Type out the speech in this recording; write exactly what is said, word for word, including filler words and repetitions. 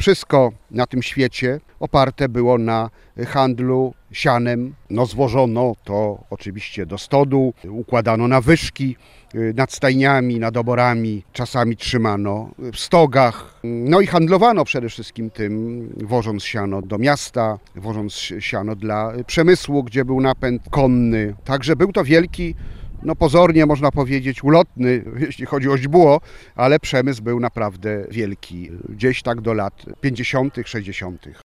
Wszystko na tym świecie oparte było na handlu sianem. No zwożono to oczywiście do stodół, układano na wyżki nad stajniami, nad oborami, czasami trzymano w stogach. No i handlowano przede wszystkim tym, wożąc siano do miasta, wożąc siano dla przemysłu, gdzie był napęd konny. Także był to wielki, no pozornie można powiedzieć ulotny, jeśli chodzi o źdźbło, ale przemysł był naprawdę wielki, gdzieś tak do lat pięćdziesiątych, sześćdziesiątych.